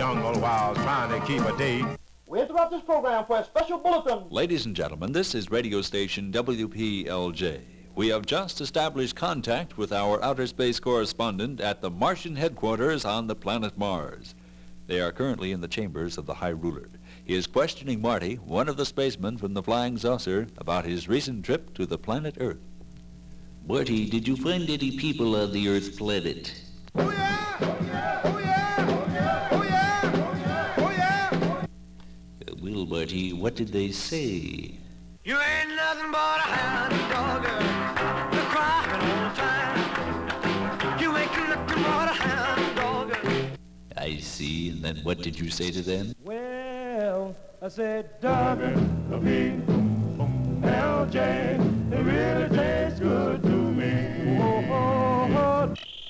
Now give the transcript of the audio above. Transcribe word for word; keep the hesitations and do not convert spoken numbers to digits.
jungle while trying to keep a date. We interrupt this program for a special bulletin. Ladies and gentlemen, this is radio station W P L J. We have just established contact with our outer space correspondent at the Martian headquarters on the planet Mars. They are currently in the chambers of the High Ruler. He is questioning Marty, one of the spacemen from the Flying Saucer, about his recent trip to the planet Earth. Marty, did you find any people on the Earth planet? Oh yeah! Oh yeah! Oh yeah! Oh yeah! Oh yeah! Oh yeah! Uh, well, Marty, what did they say? You ain't nothing but a hound dog, you're crying all the time. You ain't nothing but a hound dog. I see, and then what did you say to them? Well, I said, dog,